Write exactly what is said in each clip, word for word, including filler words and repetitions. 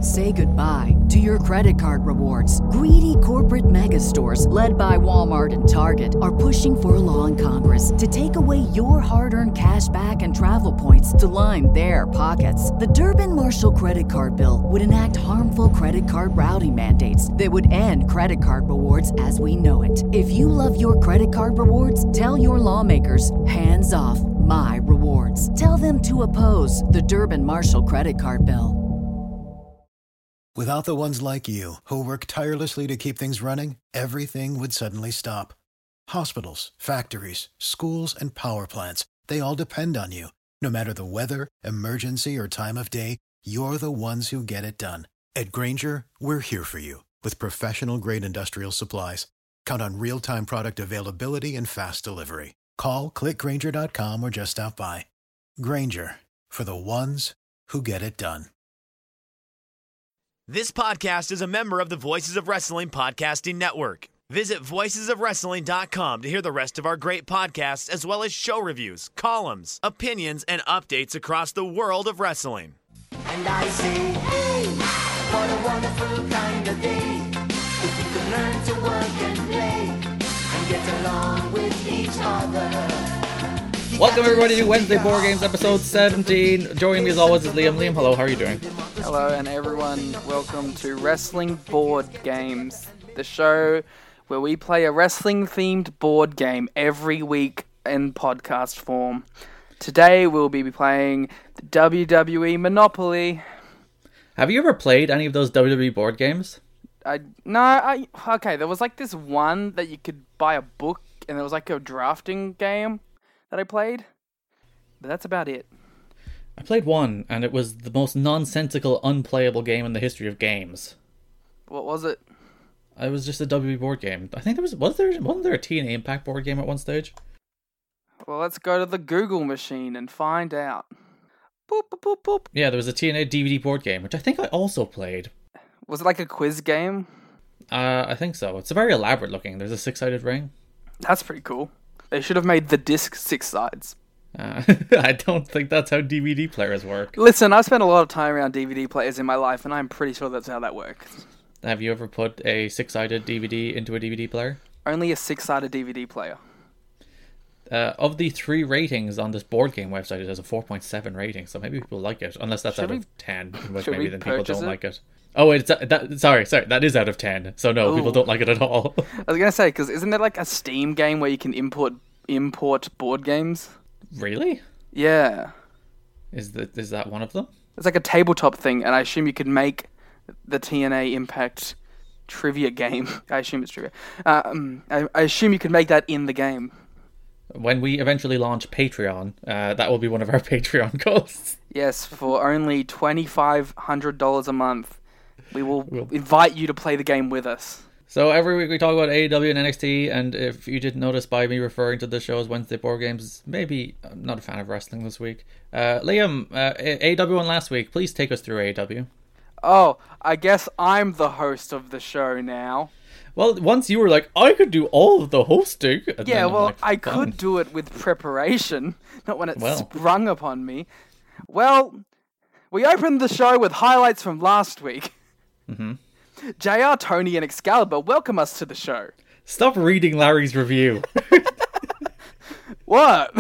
Say goodbye to your credit card rewards. Greedy corporate mega stores, led by Walmart and Target, are pushing for a law in Congress to take away your hard-earned cash back and travel points to line their pockets. The Durbin-Marshall credit card bill would enact harmful credit card routing mandates that would end credit card rewards as we know it. If you love your credit card rewards, tell your lawmakers, hands off my rewards. Tell them to oppose the Durbin-Marshall credit card bill. Without the ones like you, who work tirelessly to keep things running, everything would suddenly stop. Hospitals, factories, schools, and power plants, they all depend on you. No matter the weather, emergency, or time of day, you're the ones who get it done. At Grainger, we're here for you with professional-grade industrial supplies. Count on real-time product availability and fast delivery. Call, click Grainger dot com, or just stop by. Grainger, for the ones who get it done. This podcast is a member of the Voices of Wrestling Podcasting Network. Visit voices of wrestling dot com to hear the rest of our great podcasts, as well as show reviews, columns, opinions, and updates across the world of wrestling. And I say, hey, what a wonderful kind of day. If you can learn to work and play and get along with each other. Welcome everybody to Wednesday Board Games episode seventeen. Joining me as always is Liam. Liam, hello, how are you doing? Hello and everyone, welcome to Wrestling Board Games, the show where we play a wrestling themed board game every week in podcast form. Today we'll be playing the W W E Monopoly. Have you ever played any of those W W E board games? I no, I okay, there was like this one that you could buy a book and there was like a drafting game that I played, but that's about it. I played one, and it was the most nonsensical, unplayable game in the history of games. What was it? It was just a W W E board game. I think there was, was there, wasn't there a T N A Impact board game at one stage? Well, let's go to the Google machine and find out. Boop, boop, boop, boop. Yeah, there was a T N A D V D board game, which I think I also played. Was it like a quiz game? Uh, I think so. It's very elaborate looking. There's a six-sided ring. That's pretty cool. They should have made the disc six sides. Uh, I don't think that's how D V D players work. Listen, I've spent a lot of time around D V D players in my life, and I'm pretty sure that's how that works. Have you ever put a six-sided D V D into a D V D player? Only a six-sided D V D player. Uh, of the three ratings on this board game website, it has a four point seven rating, so maybe people like it. Unless that's Should out we- of ten, in which should maybe we then people don't purchase it? like it. Oh, wait, it's, uh, that, sorry, sorry, that is out of ten, so no, Ooh. people don't like it at all. I was gonna say, because isn't there like a Steam game where you can import import board games? Really? Yeah. Is that is that one of them? It's like a tabletop thing, and I assume you could make the T N A Impact trivia game. I assume it's trivia. Um, I, I assume you could make that in the game. When we eventually launch Patreon, uh, that will be one of our Patreon costs. Yes, for only twenty-five hundred dollars a month, we will We'll- invite you to play the game with us. So every week we talk about A E W and N X T, and if you didn't notice by me referring to the show as Wednesday Board Games, maybe I'm not a fan of wrestling this week. Uh, Liam, uh, A E W won last week. Please take us through A E W. Oh, I guess I'm the host of the show now. Well, once you were like, I could do all of the hosting. And Yeah, then I'm well, like, I "Fine." could do it with preparation, not when it Well. sprung upon me. Well, we opened the show with highlights from last week. Mm-hmm. J R, Tony, and Excalibur welcome us to the show. Stop reading Larry's review. What?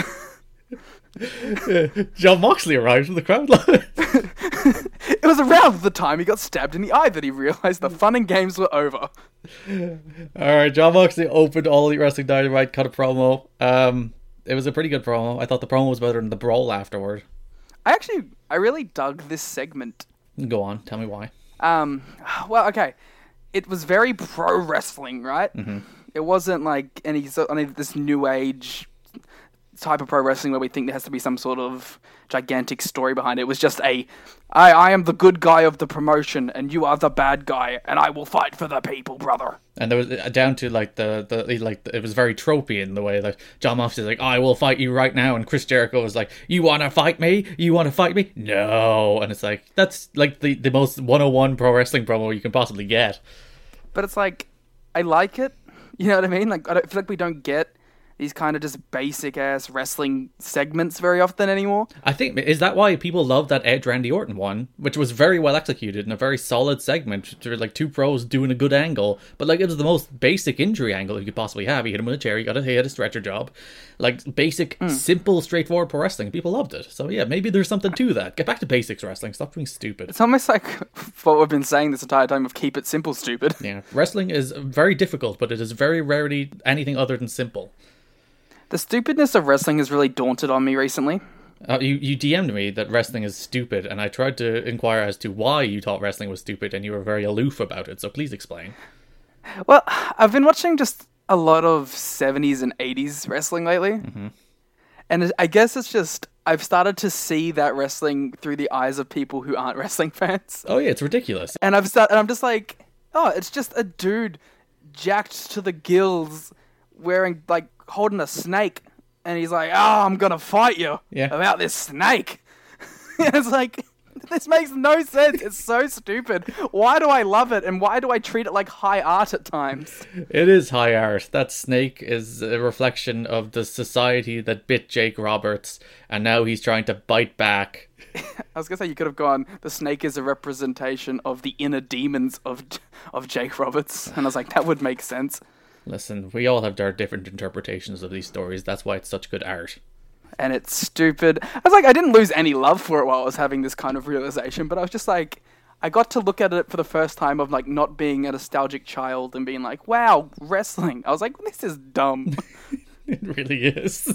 John Moxley arrived in the crowd line. It was around the time he got stabbed in the eye that he realised the fun and games were over. Alright, John Moxley opened All Elite Wrestling Dynamite, cut a promo. Um, it was a pretty good promo. I thought the promo was better than the brawl afterward. I actually, I really dug this segment. Go on, tell me why. Um, well, okay. It was very pro wrestling, right? Mm-hmm. It wasn't like any sort any of this new age type of pro wrestling where we think there has to be some sort of gigantic story behind it. It was just a, I, I am the good guy of the promotion, and you are the bad guy, and I will fight for the people, brother. And there was uh, down to like the, the like it was very tropey in the way that John Moxley was like, I will fight you right now, and Chris Jericho was like, you want to fight me? You want to fight me? No. And it's like, that's like the, the most one oh one pro wrestling promo you can possibly get. But it's like, I like it. You know what I mean? Like, I don't feel like we don't get these kind of just basic ass wrestling segments very often anymore. I think, is that why people love that Edge Randy Orton one, which was very well executed and a very solid segment. There were like two pros doing a good angle, but like it was the most basic injury angle you could possibly have. You hit him with a chair, you got to hit a stretcher job. Like basic, mm. simple, straightforward pro wrestling. People loved it. So yeah, maybe there's something to that. Get back to basics wrestling. Stop being stupid. It's almost like what we've been saying this entire time of keep it simple, stupid. Yeah, wrestling is very difficult, but it is very rarely anything other than simple. The stupidness of wrestling has really daunted on me recently. Uh, you, you D M'd me that wrestling is stupid, and I tried to inquire as to why you thought wrestling was stupid, and you were very aloof about it, so please explain. Well, I've been watching just a lot of seventies and eighties wrestling lately, mm-hmm. and I guess it's just, I've started to see that wrestling through the eyes of people who aren't wrestling fans. Oh yeah, it's ridiculous. And, I've start, and I'm just like, oh, it's just a dude jacked to the gills, wearing, like, holding a snake, and he's like, oh, I'm gonna fight you yeah. about this snake. It's like, this makes no sense. It's so stupid. Why do I love it, and why do I treat it like high art at times? It is high art. That snake is a reflection of the society that bit Jake Roberts, and now he's trying to bite back. I was gonna say you could have gone, the snake is a representation of the inner demons of of Jake Roberts, and I was like, that would make sense. Listen, we all have our different interpretations of these stories. That's why it's such good art. And it's stupid. I was like, I didn't lose any love for it while I was having this kind of realization, but I was just like, I got to look at it for the first time of like not being a nostalgic child and being like, wow, wrestling. I was like, this is dumb. It really is.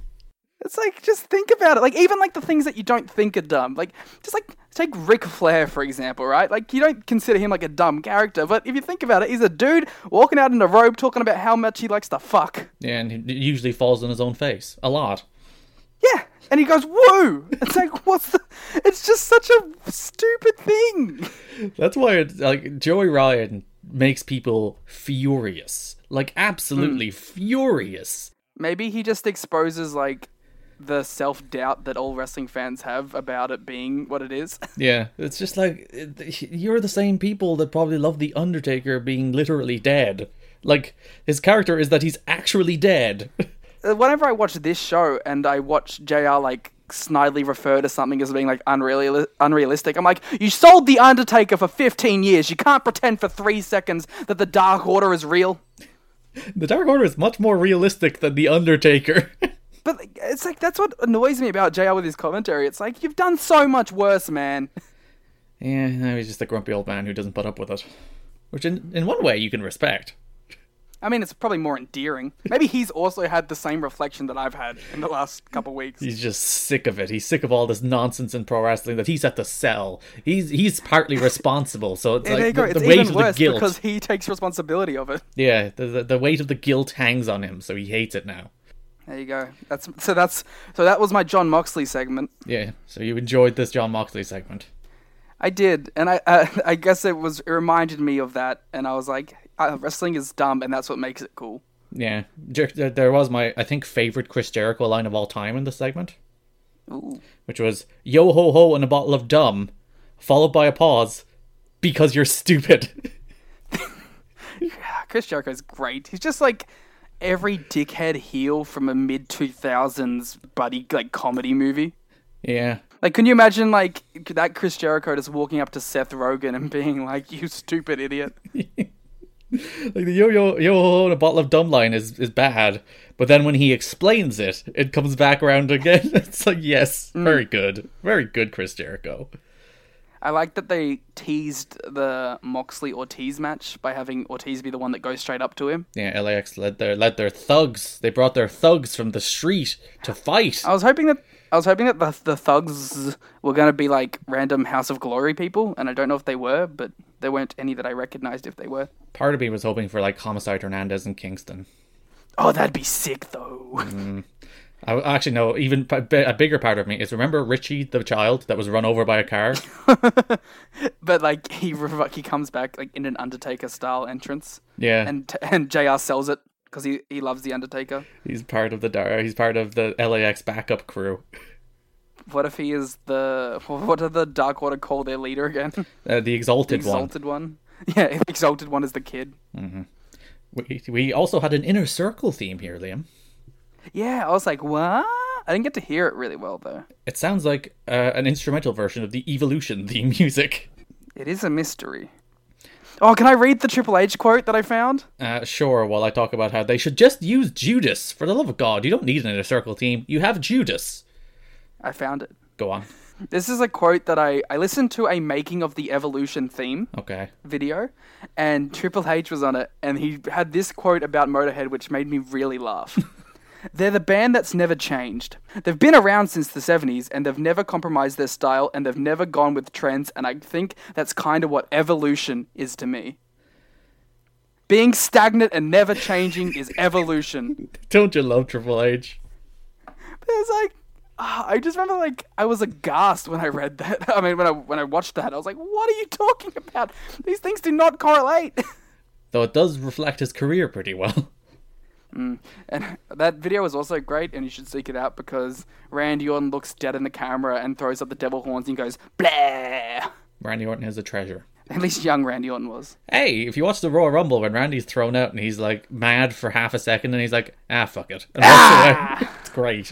It's like, just think about it. Like, even like the things that you don't think are dumb. Like, just like, take Ric Flair, for example, right? Like, you don't consider him like a dumb character, but if you think about it, he's a dude walking out in a robe talking about how much he likes to fuck. Yeah, and he usually falls on his own face. A lot. Yeah, and he goes, woo! It's like, what's the... It's just such a stupid thing. That's why, it's, like, Joey Ryan makes people furious. Like, absolutely mm. furious. Maybe he just exposes, like, the self-doubt that all wrestling fans have about it being what it is. Yeah, it's just like, you're the same people that probably love The Undertaker being literally dead. Like, his character is that he's actually dead. Whenever I watch this show and I watch J R, like, snidely refer to something as being, like, unreal- unrealistic, I'm like, you sold The Undertaker for fifteen years. You can't pretend for three seconds that the Dark Order is real. The Dark Order is much more realistic than The Undertaker. But it's like, that's what annoys me about J R with his commentary. It's like, you've done so much worse, man. Yeah, no, he's just a grumpy old man who doesn't put up with it. Which, in, in one way, you can respect. I mean, it's probably more endearing. Maybe he's also had the same reflection that I've had in the last couple of weeks. He's just sick of it. He's sick of all this nonsense in pro wrestling that he's had to sell. He's he's partly responsible, so it's yeah, like the, the, it's the weight even of worse the guilt. Because he takes responsibility of it. Yeah, the, the the weight of the guilt hangs on him, so he hates it now. There you go. That's so. That's so. That was my John Moxley segment. Yeah. So you enjoyed this John Moxley segment. I did, and I uh, I guess it was it reminded me of that, and I was like, uh, wrestling is dumb, and that's what makes it cool. Yeah, there was my I think favorite Chris Jericho line of all time in this segment, Ooh. Which was "Yo ho ho" and a bottle of dumb, followed by a pause, because you're stupid. Yeah, Chris Jericho's great. He's just like every dickhead heel from a mid two thousands buddy like comedy movie. Yeah. Like, can you imagine like that Chris Jericho just walking up to Seth Rogen and being like, "You stupid idiot." Like the yo yo yo ho ho and a bottle of dumb line is, is bad, but then when he explains it, it comes back around again. It's like, yes, mm. very good, very good, Chris Jericho. I like that they teased the Moxley Ortiz match by having Ortiz be the one that goes straight up to him. Yeah, L A X led their led their thugs. They brought their thugs from the street to fight. I was hoping that I was hoping that the the thugs were going to be like random House of Glory people, and I don't know if they were, but there weren't any that I recognized if they were. Part of me was hoping for like Homicide Hernandez and Kingston. Oh, that'd be sick though. Mm. I, actually, no, even a bigger part of me is, remember Richie the child that was run over by a car? But like he he comes back like in an Undertaker style entrance. Yeah, and and J R sells it because he, he loves the Undertaker. He's part of the he's part of the L A X backup crew. What if he is the what do the Dark Order call their leader again? Uh, the Exalted, the exalted one. one. Yeah, the Exalted one is the kid. Mm-hmm. We we also had an Inner Circle theme here, Liam. Yeah, I was like, what? I didn't get to hear it really well, though. It sounds like uh, an instrumental version of the Evolution theme music. It is a mystery. Oh, can I read the Triple H quote that I found? Uh, sure, while I talk about how they should just use Judas. For the love of God, you don't need an inner circle team. You have Judas. I found it. Go on. This is a quote that I, I listened to a making of the Evolution theme Okay. video, and Triple H was on it, and he had this quote about Motorhead, which made me really laugh. They're the band that's never changed. They've been around since the seventies, and they've never compromised their style, and they've never gone with trends, and I think that's kind of what evolution is to me. Being stagnant and never changing is evolution. Don't you love Triple H? But it's like, ah, I just remember, like, I was aghast when I read that. I mean, when I when I watched that, I was like, what are you talking about? These things do not correlate. Though it does reflect his career pretty well. Mm. And that video was also great, and you should seek it out, because Randy Orton looks dead in the camera and throws up the devil horns and goes, blah! Randy Orton is a treasure. At least young Randy Orton was. Hey, if you watch the Royal Rumble when Randy's thrown out and he's like mad for half a second and he's like, ah, fuck it. And ah! Away. It's great.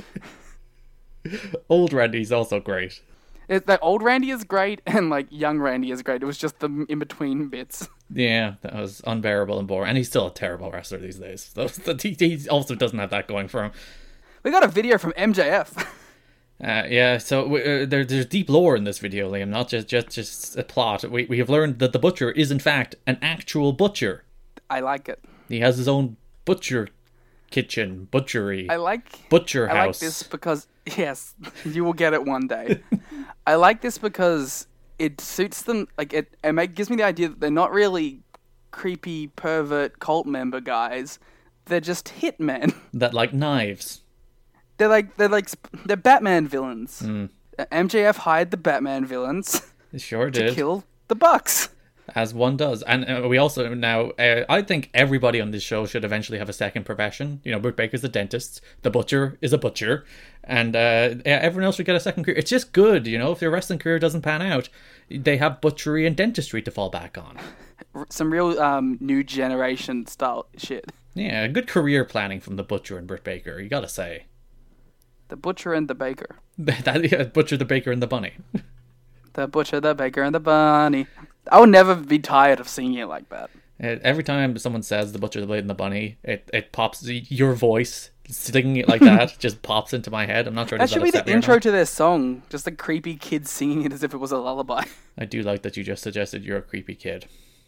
Old Randy's also great. It, that old Randy is great, and like young Randy is great. It was just the in-between bits. Yeah, that was unbearable and boring. And he's still a terrible wrestler these days. So, he, he also doesn't have that going for him. We got a video from M J F. Uh, yeah, so uh, there, there's deep lore in this video, Liam, not just, just, just a plot. We, we have learned that the butcher is, in fact, an actual butcher. I like it. He has his own butcher kitchen, butchery, I like butcher I house. like this because, yes, you will get it one day. I like this because it suits them, like, it, it make, gives me the idea that they're not really creepy, pervert, cult member guys. They're just hitmen. That like knives. They're like, they're like, they're Batman villains. Mm. M J F hired the Batman villains Sure to did. kill the Bucks. As one does. And uh, we also now, uh, I think everybody on this show should eventually have a second profession. You know, Britt Baker's a dentist, the butcher is a butcher, and uh, everyone else should get a second career. It's just good, you know, if your wrestling career doesn't pan out, they have butchery and dentistry to fall back on. Some real um, new generation style shit. Yeah, good career planning from the butcher and Britt Baker, you gotta say. The butcher and the baker. that yeah, Butcher, the Baker, and the Bunny. The butcher, the baker, and the bunny. I will never be tired of singing it like that. Every time someone says the Butcher, the Blade, and the Bunny, it, it pops, your voice, singing it like that, just pops into my head. I'm not sure That does should that be the upset me or intro not. to their song. Just a creepy kid singing it as if it was a lullaby. I do like that you just suggested you're a creepy kid.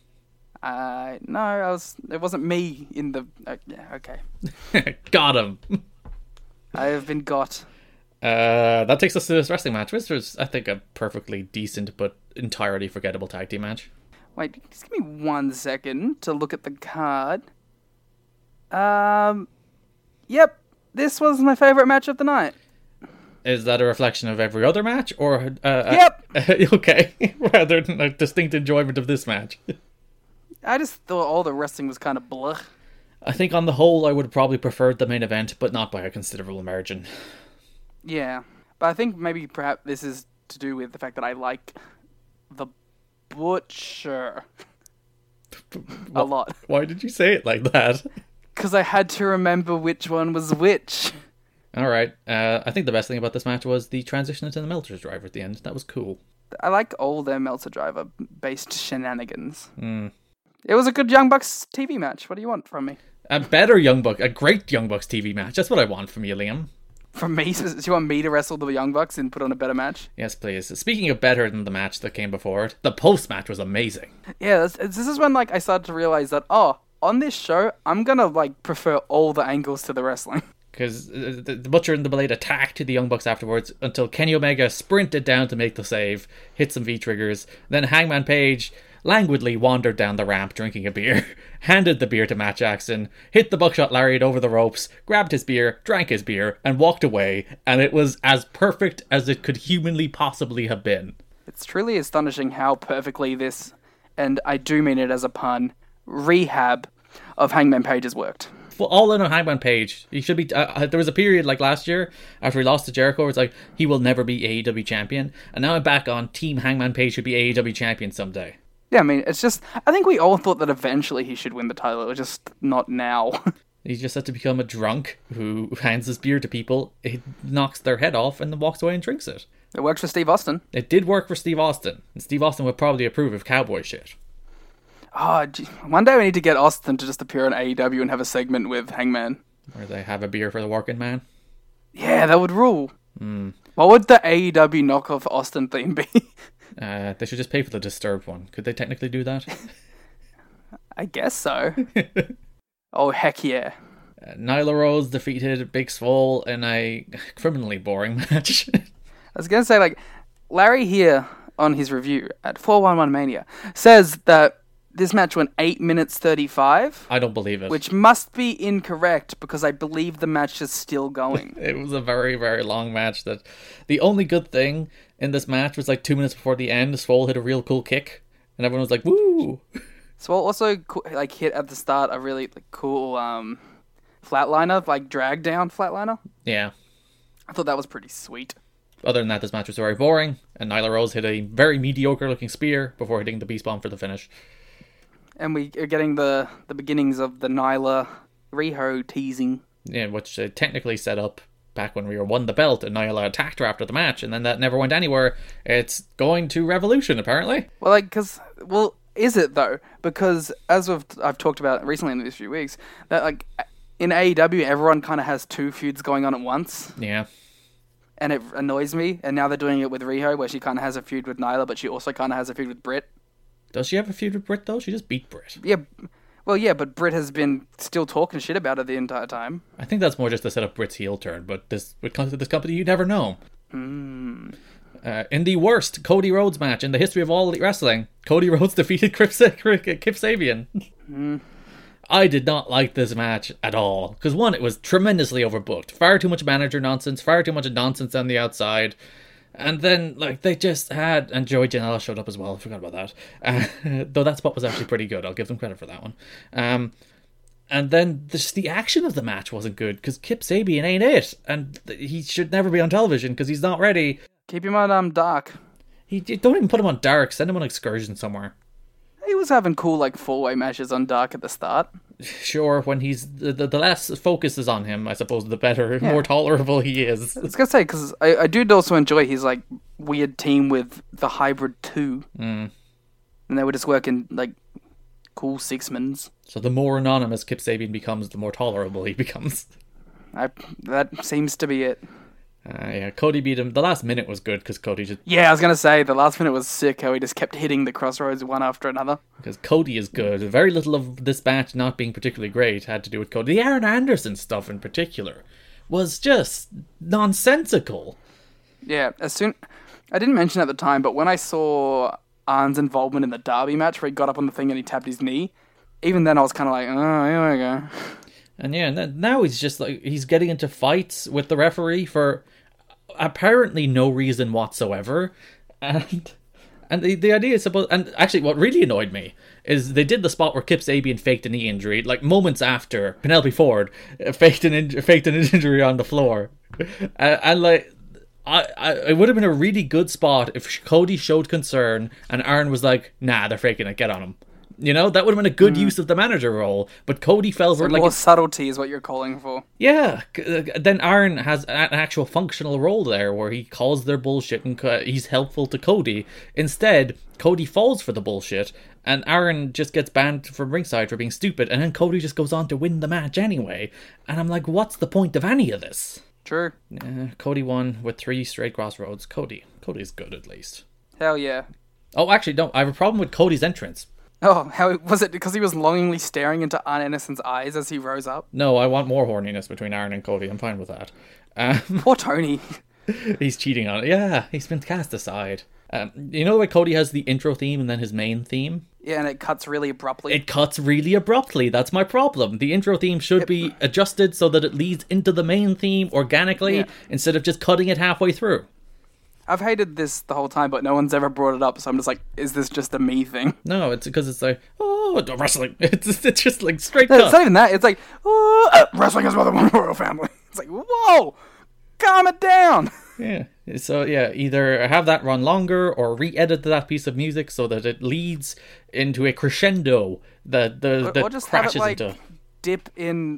Uh, no, I was. It wasn't me in the. Uh, yeah, okay. Got him. I have been got. Uh, that takes us to this wrestling match, which was, I think, a perfectly decent but entirely forgettable tag team match. Wait, just give me one second to look at the card. Um, yep, this was my favorite match of the night. Is that a reflection of every other match, or uh, Yep. Uh, okay, rather than a distinct enjoyment of this match? I just thought all the wrestling was kind of blah. I think on the whole, I would have probably preferred the main event, but not by a considerable margin. Yeah, but I think maybe perhaps this is to do with the fact that I like the Butcher a lot. Why did you say it like that? Because I had to remember which one was which. All right. Uh, I think the best thing about this match was the transition into the Meltzer driver at the end. That was cool. I like all their Meltzer Driver based shenanigans. Mm. It was a good Young Bucks T V match. What do you want from me? A better Young Buck, a great Young Bucks T V match. That's what I want from you, Liam. From me? Do you want me to wrestle the Young Bucks and put on a better match? Yes, please. Speaking of better than the match that came before it, the post match was amazing. Yeah, this, this is when like I started to realize that, oh, on this show, I'm gonna like prefer all the angles to the wrestling. Because the, the Butcher and the Blade attacked the Young Bucks afterwards until Kenny Omega sprinted down to make the save, hit some V-triggers, then Hangman Page languidly wandered down the ramp drinking a beer, handed the beer to Matt Jackson, hit the buckshot lariat over the ropes, grabbed his beer, drank his beer, and walked away, and it was as perfect as it could humanly possibly have been. It's truly astonishing how perfectly this, and I do mean it as a pun, rehab of Hangman Page has worked. Well, all in on Hangman Page. He should be. Uh, there was a period like last year after he lost to Jericho where it's like he will never be A E W champion, and now I'm back on Team Hangman Page should be A E W champion someday. Yeah, I mean, it's just, I think we all thought that eventually he should win the title, it was just not now. He just had to become a drunk who hands his beer to people, it knocks their head off, and then walks away and drinks it. It worked for Steve Austin. It did work for Steve Austin, and Steve Austin would probably approve of cowboy shit. Oh, gee. One day we need to get Austin to just appear on A E W and have a segment with Hangman. Where they have a beer for the working man. Yeah, that would rule. Mm. What would the A E W knockoff Austin theme be? Uh, they should just pay for the Disturbed one. Could they technically do that? I guess so. Oh, heck yeah. Uh, Nyla Rose defeated Big Swole in a criminally boring match. I was going to say, like, Larry here on his review at four one one Mania says that this match went eight minutes thirty-five. I don't believe it. Which must be incorrect because I believe the match is still going. It was a very, very long match. That the only good thing in this match was like two minutes before the end, Swole hit a real cool kick. And everyone was like, woo! Swole also like hit at the start a really like, cool um, flatliner, like drag down flatliner. Yeah. I thought that was pretty sweet. Other than that, this match was very boring. And Nyla Rose hit a very mediocre looking spear before hitting the Beast Bomb for the finish. And we are getting the, the beginnings of the Nyla Riho teasing. Yeah, which uh, technically set up back when we were won the belt and Nyla attacked her after the match, and then that never went anywhere. It's going to Revolution, apparently. Well, like, because, well, is it though? Because as we've, I've talked about recently in these few weeks, that like in A E W, everyone kind of has two feuds going on at once. Yeah. And it annoys me. And now they're doing it with Riho, where she kind of has a feud with Nyla, but she also kind of has a feud with Britt. Does she have a feud with Britt, though? She just beat Britt. Yeah, well, yeah, but Britt has been still talking shit about her the entire time. I think that's more just to set up Britt's heel turn, but this would come to this company, you never know. Mm. Uh, in the worst Cody Rhodes match in the history of all elite wrestling, Cody Rhodes defeated Kip Sabian. Mm. I did not like this match at all, because one, it was tremendously overbooked. Far too much manager nonsense, far too much nonsense on the outside. And then, like, they just had... And Joey Janela showed up as well. I forgot about that. Uh, though that spot was actually pretty good. I'll give them credit for that one. Um, and then just the action of the match wasn't good, because Kip Sabian ain't it. And he should never be on television, because he's not ready. Keep him on um, Dark. He, don't even put him on Dark. Send him on Excursion somewhere. He was having cool, like, four-way matches on Dark at the start. Sure, when he's... The, the, the less focus is on him, I suppose, the better, yeah. more tolerable he is. I was going to say, because I, I do also enjoy his, like, weird team with the Hybrid two. Mm. And they were just working, like, cool six-mans. So the more anonymous Kip Sabian becomes, the more tolerable he becomes. I, that seems to be it. Uh, yeah, Cody beat him. The last minute was good because Cody just... Yeah, I was going to say, the last minute was sick, how he just kept hitting the crossroads one after another. Because Cody is good. Very little of this match not being particularly great had to do with Cody. The Aaron Anderson stuff in particular was just nonsensical. Yeah, as soon... I didn't mention at the time, but when I saw Arn's involvement in the Derby match, where he got up on the thing and he tapped his knee, even then I was kind of like, oh, here we go. And yeah, and then now he's just like, he's getting into fights with the referee for apparently no reason whatsoever. And and the, the idea is supposed... And actually, what really annoyed me is they did the spot where Kip Sabian faked a knee injury, like moments after Penelope Ford faked an, in, faked an injury on the floor. Uh, and like... I, I, it would have been a really good spot if Cody showed concern and Aaron was like, nah, they're faking it, get on him. You know, that would have been a good mm. use of the manager role, but Cody fell for so like more a, subtlety is what you're calling for. Yeah, then Aaron has an actual functional role there where he calls their bullshit and he's helpful to Cody. Instead, Cody falls for the bullshit and Aaron just gets banned from ringside for being stupid, and then Cody just goes on to win the match anyway. And I'm like, what's the point of any of this? True. Uh, Cody won with three straight crossroads. Cody. Cody's good, at least. Hell yeah. Oh, actually, no. I have a problem with Cody's entrance. Oh, how was it? Because he was longingly staring into Arn Anderson's eyes as he rose up? No, I want more horniness between Aaron and Cody. I'm fine with that. Um, Poor Tony. He's cheating on it. Yeah, he's been cast aside. Um, you know the way Cody has the intro theme and then his main theme? Yeah, and it cuts really abruptly. It cuts really abruptly. That's my problem. The intro theme should yep. be adjusted so that it leads into the main theme organically yeah. instead of just cutting it halfway through. I've hated this the whole time, but no one's ever brought it up, so I'm just like, is this just a me thing? No, it's because it's like, oh, wrestling. It's, it's just like straight no, cut. It's not even that. It's like, oh, uh, wrestling is for the one royal family. It's like, whoa, calm it down. Yeah. So, yeah, either have that run longer or re-edit that piece of music so that it leads into a crescendo that, the, or, that or just crashes have it, like, into... dip in, like,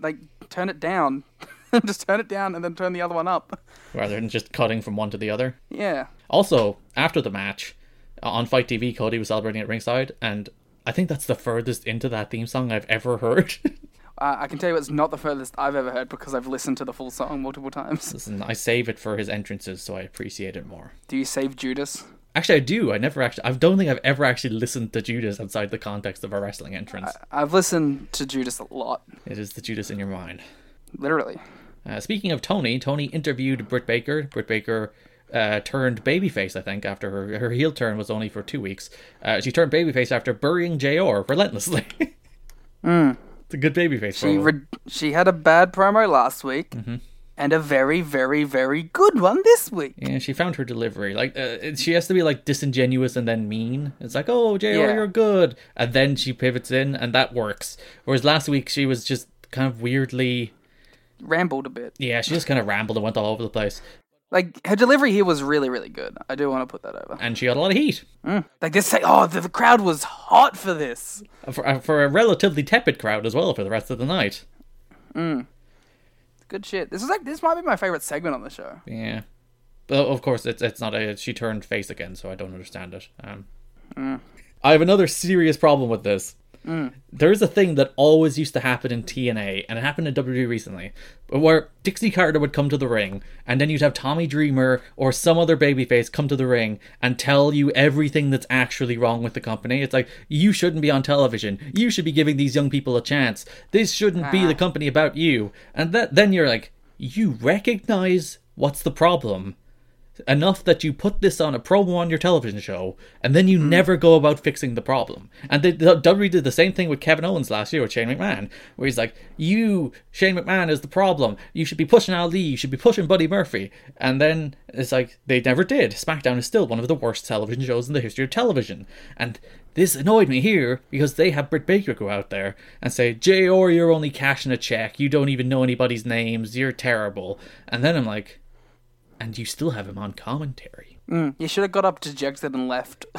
turn it down. Just turn it down and then turn the other one up. Rather than just cutting from one to the other. Yeah. Also, after the match, on Fight T V, Cody was celebrating at ringside, and I think that's the furthest into that theme song I've ever heard. uh, I can tell you it's not the furthest I've ever heard because I've listened to the full song multiple times. Listen, I save it for his entrances, so I appreciate it more. Do you save Judas? Actually, I do. I never actually. I don't think I've ever actually listened to Judas outside the context of a wrestling entrance. I, I've listened to Judas a lot. It is the Judas in your mind. Literally. Uh, speaking of Tony, Tony interviewed Britt Baker. Britt Baker uh, turned babyface, I think, after her, her heel turn was only for two weeks. Uh, she turned babyface after burying J R relentlessly. mm. It's a good babyface. She re- she had a bad promo last week, mm-hmm. and a very, very, very good one this week. Yeah, she found her delivery. Like uh, she has to be like disingenuous and then mean. It's like, oh, J R, yeah. you're good, and then she pivots in, and that works. Whereas last week she was just kind of weirdly. Rambled a bit. Yeah, she just kind of rambled and went all over the place. Like, her delivery here was really, really good. I do want to put that over. And she got a lot of heat. Mm. Like, this, oh, the, the crowd was hot for this. For, for a relatively tepid crowd as well for the rest of the night. Mm. Good shit. This is like, this might be my favorite segment on the show. Yeah. But of course, it's it's not a, she turned face again, so I don't understand it. Um, mm. I have another serious problem with this. Mm. There's a thing that always used to happen in T N A, and it happened in W W E recently, where Dixie Carter would come to the ring, and then you'd have Tommy Dreamer or some other babyface come to the ring and tell you everything that's actually wrong with the company. It's like, you shouldn't be on television. You should be giving these young people a chance. This shouldn't ah. be the company about you. And that, then you're like, you recognize what's the problem enough that you put this on a promo on your television show, and then you mm. never go about fixing the problem. And the, the W W E did the same thing with Kevin Owens last year with Shane McMahon, where he's like, you, Shane McMahon, is the problem. You should be pushing Ali, you should be pushing Buddy Murphy. And then it's like, they never did. SmackDown is still one of the worst television shows in the history of television. And this annoyed me here, because they have Britt Baker go out there and say, J R, you're only cashing a check, you don't even know anybody's names, you're terrible. And then I'm like, and you still have him on commentary. Mm, you should have got up dejected and left.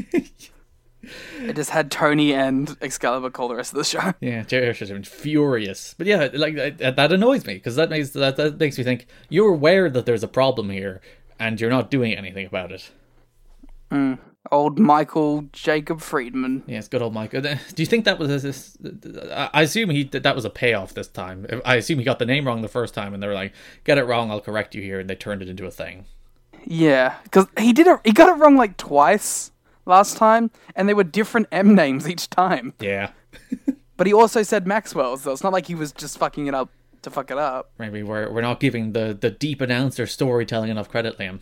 It just had Tony and Excalibur call the rest of the show. Yeah, Jerry should have been furious. But yeah, like that, that annoys me, because that makes that, that makes me think you're aware that there's a problem here, and you're not doing anything about it. Mm. Old Michael Jacob Friedman. Yes, good old Michael. Do you think that was this? I assume he that was a payoff this time. I assume he got the name wrong the first time, and they were like, "Get it wrong, I'll correct you here," and they turned it into a thing. Yeah, because he did it. He got it wrong like twice last time, and they were different M names each time. Yeah. But he also said Maxwell, so it's not like he was just fucking it up to fuck it up. Maybe we're we're not giving the the deep announcer storytelling enough credit, Liam.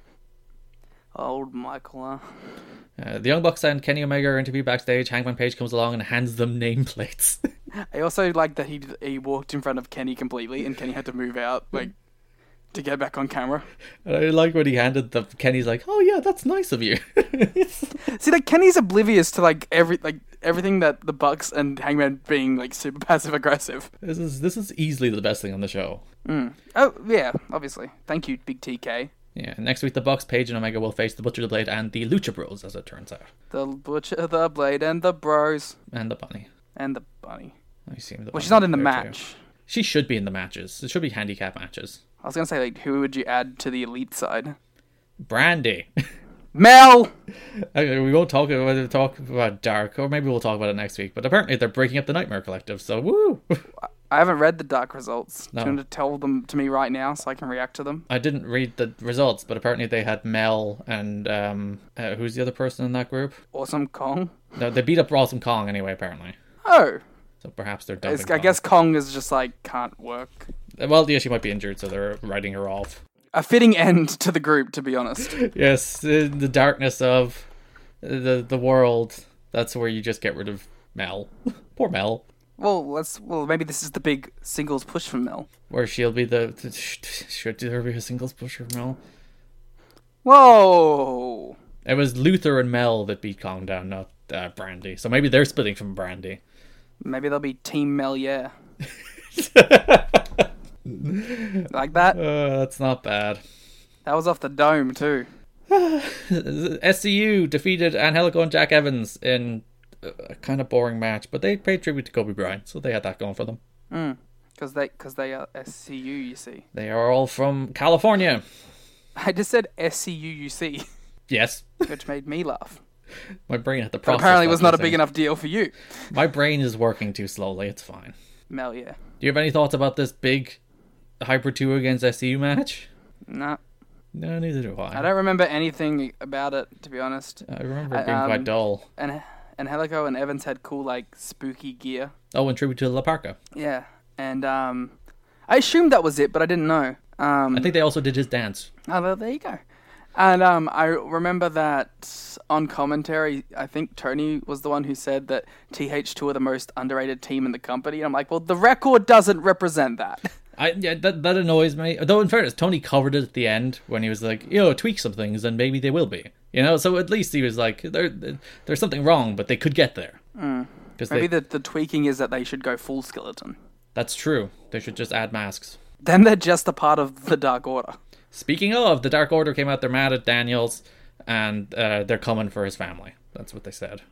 Old Michael, huh? Uh, the Young Bucks and Kenny Omega are interviewed backstage. Hangman Page comes along and hands them nameplates. I also like that he he walked in front of Kenny completely, and Kenny had to move out like to get back on camera. And I like when he handed the Kenny's like, "Oh yeah, that's nice of you." See, like Kenny's oblivious to like every like everything that the Bucks and Hangman being like super passive aggressive. This is this is easily the best thing on the show. Mm. Oh yeah, obviously. Thank you, Big T K. Yeah, next week the Bucks, Page and Omega will face the Butcher, the Blade, and the Lucha Bros, as it turns out. The Butcher, the Blade, and the Bros. And the Bunny. And the Bunny. I see the well, bunny she's not in the too. match. She should be in the matches. It should be handicap matches. I was going to say, like, who would you add to the elite side? Brandy. Mel! Okay, we won't talk about, talk about Dark, or maybe we'll talk about it next week, but apparently they're breaking up the Nightmare Collective, so woo! I haven't read the Dark results. No. Do you want to tell them to me right now so I can react to them? I didn't read the results, but apparently they had Mel and, um, uh, who's the other person in that group? Awesome Kong? No, they beat up Awesome Kong anyway, apparently. Oh! So perhaps they're dumping I Kong. guess Kong is just like, can't work. Well, yeah, she might be injured, so they're writing her off. A fitting end to the group, to be honest. Yes, in the darkness of the the world, that's where you just get rid of Mel. Poor Mel. Well, let's. Well, maybe this is the big singles push from Mel. Where she'll be the... Should there be a singles push for Mel? Whoa! It was Luther and Mel that beat Kong down, not uh, Brandy. So maybe they're splitting from Brandy. Maybe they'll be Team Mel, yeah. Like that? Uh, that's not bad. That was off the dome, too. S C U defeated Angelico and Jack Evans in a kind of boring match, but they paid tribute to Kobe Bryant, so they had that going for them. Mm. Because they, cause they are S C U, you see. They are all from California. I just said S C U U C, Yes. which made me laugh. My brain had to But process apparently that was not a for big second. enough deal for you. My brain is working too slowly. It's fine. Mel, yeah. Do you have any thoughts about this big Hyper two against S C U match? Nah. No, neither do I. I don't remember anything about it, to be honest. I remember it I- being um, quite dull. And and Helico and Evans had cool, like, spooky gear. Oh, in tribute to La Parca. Yeah. And um, I assumed that was it, but I didn't know. Um, I think they also did his dance. Oh, well, there you go. And um, I remember that on commentary, I think Tony was the one who said that T H two are the most underrated team in the company. And I'm like, well, the record doesn't represent that. I yeah, that that annoys me. Though in fairness, Tony covered it at the end when he was like, you know, tweak some things and maybe they will be. You know, so at least he was like, there, there's something wrong, but they could get there. Mm. Because Maybe the, the tweaking is that they should go full skeleton. That's true. They should just add masks. Then they're just a part of the Dark Order. Speaking of, the Dark Order came out, they're mad at Daniels, and uh, they're coming for his family. That's what they said.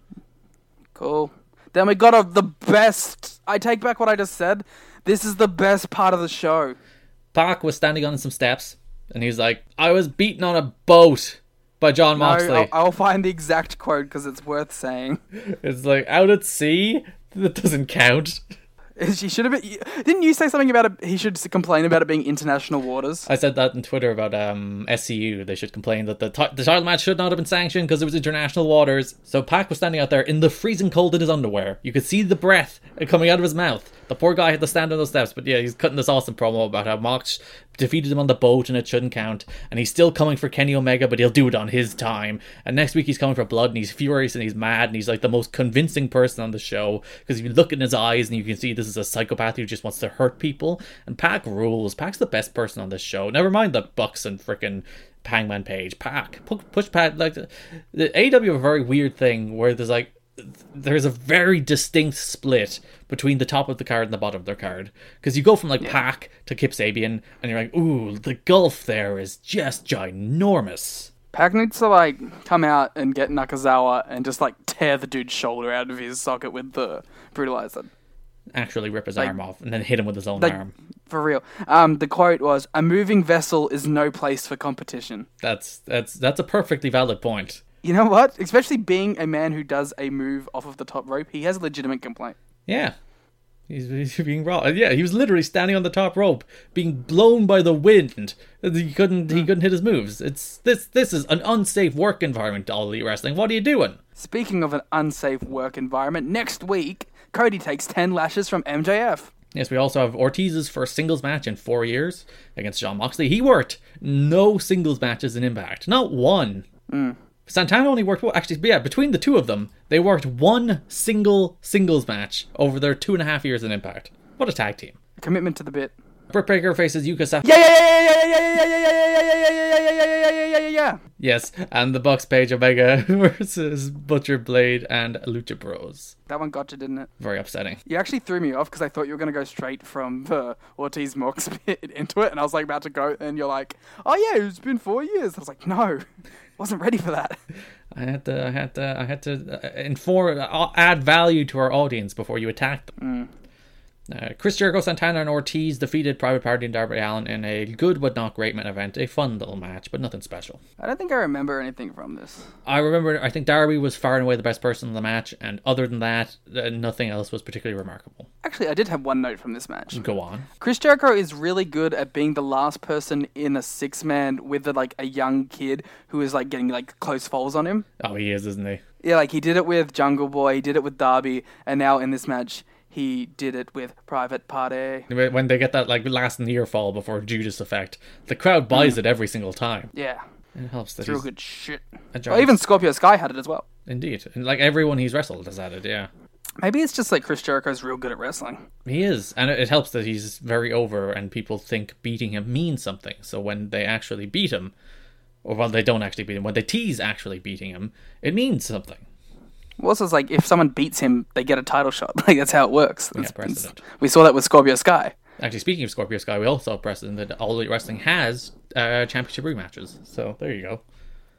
Cool. Then we got a, the best... I take back what I just said. This is the best part of the show. Pac was standing on some steps, and he's like, I was beaten on a boat by John No, Moxley. I'll, I'll find the exact quote because it's worth saying. It's like, out at sea? That doesn't count. She should have been... Didn't you say something about it? He should complain about it being international waters? I said that on Twitter about um, S C U. They should complain that the, t- the title match should not have been sanctioned because it was international waters. So Pac was standing out there in the freezing cold in his underwear. You could see the breath coming out of his mouth. The poor guy had to stand on those steps. But yeah, he's cutting this awesome promo about how Mox defeated him on the boat and it shouldn't count. And he's still coming for Kenny Omega, but he'll do it on his time. And next week he's coming for blood and he's furious and he's mad and he's like the most convincing person on the show because you look in his eyes and you can see this is a psychopath who just wants to hurt people. And Pac rules. Pac's the best person on this show. Never mind the Bucks and frickin' Hangman Page. Pac. Push, push Pac. Like, the, the A E W have a very weird thing where there's like, there's a very distinct split between the top of the card and the bottom of their card. Because you go from like yeah. Pac to Kip Sabian, and you're like, ooh, the gulf there is just ginormous. Pac needs to like come out and get Nakazawa and just like tear the dude's shoulder out of his socket with the brutalizer. Actually rip his like, arm off and then hit him with his own like, arm. For real. Um, the quote was, "A moving vessel is no place for competition." That's that's that's a perfectly valid point. You know what? Especially being a man who does a move off of the top rope, he has a legitimate complaint. Yeah. He's, he's being raw. Yeah, he was literally standing on the top rope, being blown by the wind. He couldn't he couldn't hit his moves. It's this this is an unsafe work environment, All Elite Wrestling. What are you doing? Speaking of an unsafe work environment, next week, Cody takes ten lashes from M J F. Yes, we also have Ortiz's first singles match in four years against Jon Moxley. He worked no singles matches in Impact. Not one. Mm. Santana only worked, well, actually, yeah, between the two of them, they worked one single singles match over their two and a half years in Impact. What a tag team. Commitment to the bit. Britt Baker faces Yuka Saf- Yeah, yeah, yeah, yeah, yeah, yeah, yeah, yeah, yeah, yeah, yeah, yeah, yeah, yeah, yeah, yeah, yeah. Yes, and the Bucks Page Omega versus Butcher Blade and Lucha Bros. That one got you, didn't it? Very upsetting. You actually threw me off because I thought you were going to go straight from the Ortiz Mox bit into it, and I was like about to go, and you're like, oh yeah, it's been four years. I was like, no, wasn't ready for that. I had to, I had to, I had to inform, add value to our audience before you attack them. Mm. Uh, Chris Jericho, Santana, and Ortiz defeated Private Party and Darby Allin in a good but not great main event. A fun little match, but nothing special. I don't think I remember anything from this. I remember, I think Darby was far and away the best person in the match, and other than that, uh, nothing else was particularly remarkable. Actually, I did have one note from this match. Go on. Chris Jericho is really good at being the last person in a six-man with a, like a young kid who is like getting like close falls on him. Oh, he is, isn't he? Yeah, like he did it with Jungle Boy, he did it with Darby, and now in this match, he did it with Private Party. When they get that like last near fall before Judas effect, the crowd buys mm. it every single time. Yeah. It helps that it's real he's good shit. Well, even Scorpio Sky had it as well. Indeed. And like everyone he's wrestled has had it, yeah. Maybe it's just like Chris Jericho's real good at wrestling. He is. And it helps that he's very over and people think beating him means something. So when they actually beat him, or when they don't actually beat him, when they tease actually beating him, it means something. Well, also, it's like if someone beats him, they get a title shot. Like that's how it works. Yeah, precedent. We saw that with Scorpio Sky. Actually, speaking of Scorpio Sky, we also have precedent that All Elite Wrestling has uh, championship rematches. So there you go.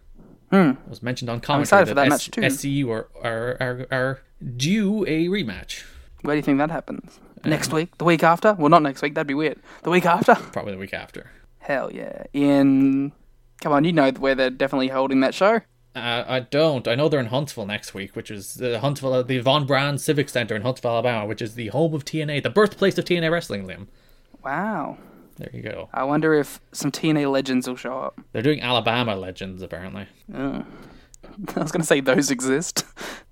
Hmm. It was mentioned on I'm commentary excited for that S- match too. S C U are, are, are, are due a rematch. Where do you think that happens? Next week? The week after? Well, not next week. That'd be weird. The week after? Probably the week after. Hell yeah. In... Come on, you know where they're definitely holding that show. Uh, I don't. I know they're in Huntsville next week, which is the Huntsville, the Von Braun Civic Center in Huntsville, Alabama, which is the home of T N A, the birthplace of T N A wrestling, Liam. Wow. There you go. I wonder if some T N A legends will show up. They're doing Alabama legends, apparently. Oh. I was going to say those exist.